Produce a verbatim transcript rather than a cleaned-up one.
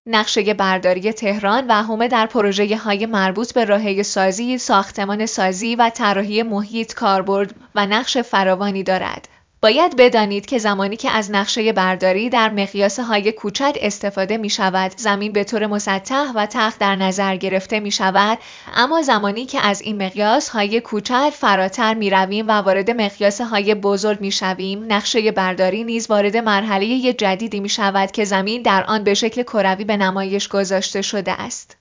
نقشه برداری تهران و حومه در پروژه‌های مربوط به راه‌آهن سازی، ساختمان سازی و طراحی محیط کاربرد و نقش فراوانی دارد. باید بدانید که زمانی که از نقشه برداری در مقیاس‌های کوچک استفاده می‌شود، زمین به طور مسطح و تخت در نظر گرفته می‌شود، اما زمانی که از این مقیاس‌های کوچک فراتر می‌رویم و وارد مقیاس‌های بزرگ می‌شویم، نقشه برداری نیز وارد مرحله جدیدی می‌شود که زمین در آن به شکل کروی به نمایش گذاشته شده است.